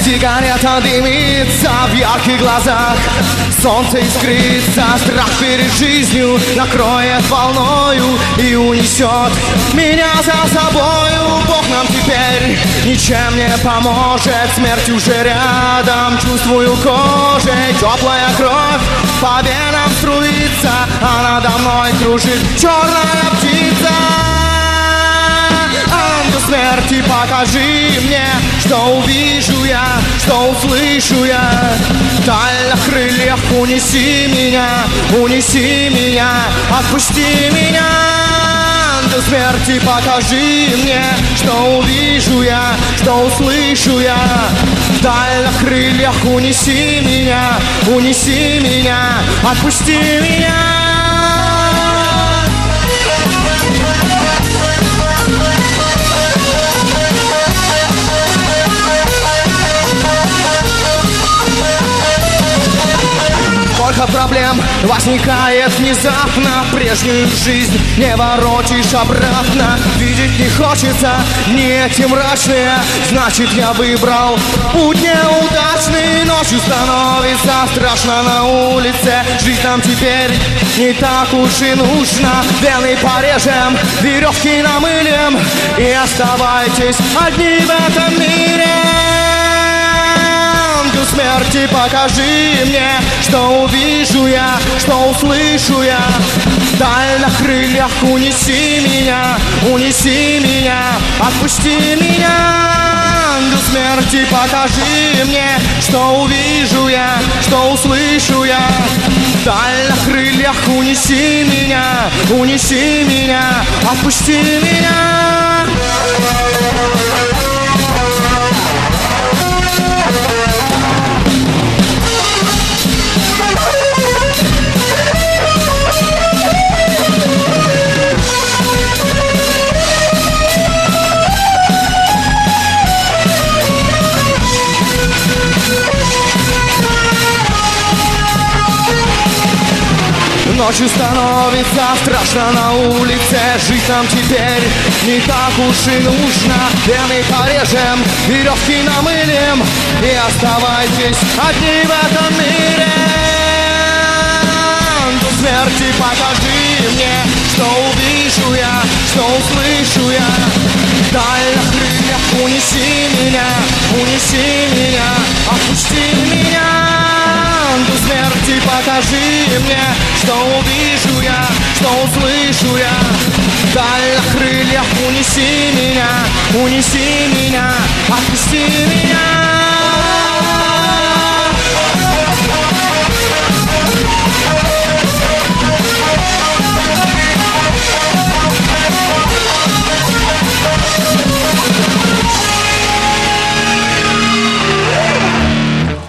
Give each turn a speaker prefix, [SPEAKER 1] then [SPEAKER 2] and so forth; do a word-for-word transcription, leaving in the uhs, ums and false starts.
[SPEAKER 1] Сигарета дымится в ярких глазах, солнце искрится, страх перед жизнью накроет волною и унесет меня за собою. Бог нам теперь ничем не поможет, смерть уже рядом, чувствую кожей. Теплая кровь по венам струится, а надо мной кружит черная птица. Ангел смерти, покажи мне, что увижу я, что услышу я. В дальних крыльях унеси меня, унеси меня, отпусти меня. Ангел смерти, покажи мне, что увижу я, что услышу я. В дальних крыльях унеси меня, унеси меня, отпусти меня. Сколько проблем возникает внезапно, прежнюю жизнь не воротишь обратно. Видеть не хочется ни эти мрачные, значит я выбрал путь неудачный. Ночью становится страшно на улице, жить нам теперь не так уж и нужно. Вены порежем, веревки намылим, и оставайтесь одни в этом мире. Ангел смерти, покажи мне, что увижу я, что услышу я. В дальних крыльях унеси меня, унеси меня, отпусти меня. Ангел смерти, покажи мне, что увижу я, что услышу я. В дальних крыльях унеси меня, унеси меня, отпусти меня. Ночью становится страшно на улице, жить нам теперь не так уж и нужно. Вены порежем, веревки намылим, и оставайтесь одни в этом мире. Ангел смерти, покажи мне, что увижу я, что услышу я. В дальних крыльях унеси меня, унеси меня, отпусти меня. Ангел смерти, покажи мне, что увижу я, что услышу я. В дальних крыльях унеси меня, унеси меня, отпусти меня.